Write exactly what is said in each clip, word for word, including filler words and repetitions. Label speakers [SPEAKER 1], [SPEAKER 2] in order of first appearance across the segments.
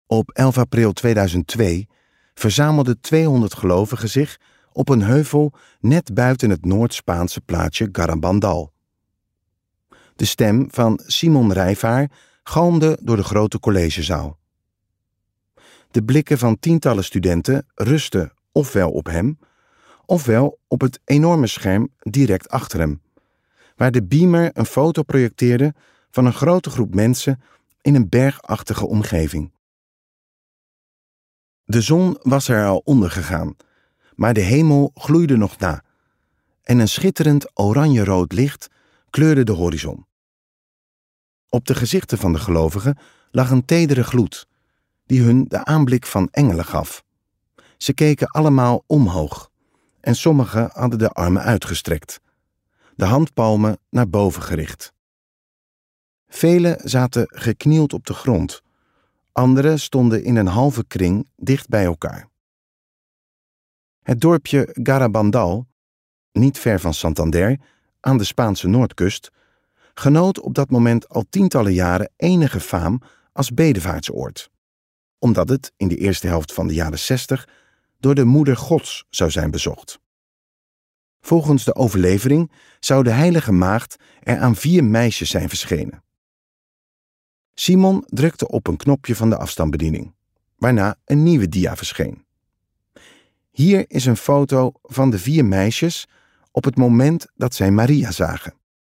[SPEAKER 1] Op elf april tweeduizend twee verzamelden tweehonderd gelovigen zich op een heuvel net buiten het Noord-Spaanse plaatsje Garabandal. De stem van Simon Rijvaar galmde door de grote collegezaal. De blikken van tientallen studenten rustten ofwel op hem, ofwel op het enorme scherm direct achter hem, waar de beamer een foto projecteerde van een grote groep mensen in een bergachtige omgeving. De zon was er al ondergegaan, maar de hemel gloeide nog na en een schitterend oranje-rood licht kleurde de horizon. Op de gezichten van de gelovigen lag een tedere gloed, die hun de aanblik van engelen gaf. Ze keken allemaal omhoog en sommigen hadden de armen uitgestrekt, de handpalmen naar boven gericht. Velen zaten geknield op de grond, anderen stonden in een halve kring dicht bij elkaar. Het dorpje Garabandal, niet ver van Santander, aan de Spaanse noordkust, genoot op dat moment al tientallen jaren enige faam als bedevaartsoord, omdat het in de eerste helft van de jaren zestig door de Moeder Gods zou zijn bezocht. Volgens de overlevering zou de heilige maagd er aan vier meisjes zijn verschenen. Simon drukte op een knopje van de afstandsbediening, waarna een nieuwe dia verscheen. Hier is een foto van de vier meisjes op het moment dat zij Maria zagen.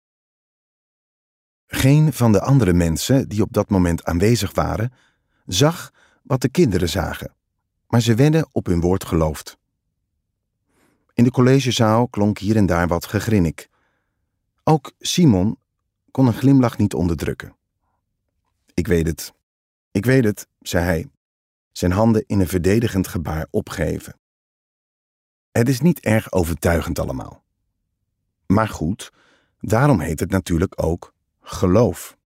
[SPEAKER 1] Geen van de andere mensen die op dat moment aanwezig waren, zag wat de kinderen zagen, maar ze werden op hun woord geloofd. In de collegezaal klonk hier en daar wat gegrinnik. Ook Simon kon een glimlach niet onderdrukken. Ik weet het, ik weet het, zei hij, zijn handen in een verdedigend gebaar opgeheven. Het is niet erg overtuigend allemaal. Maar goed, daarom heet het natuurlijk ook geloof.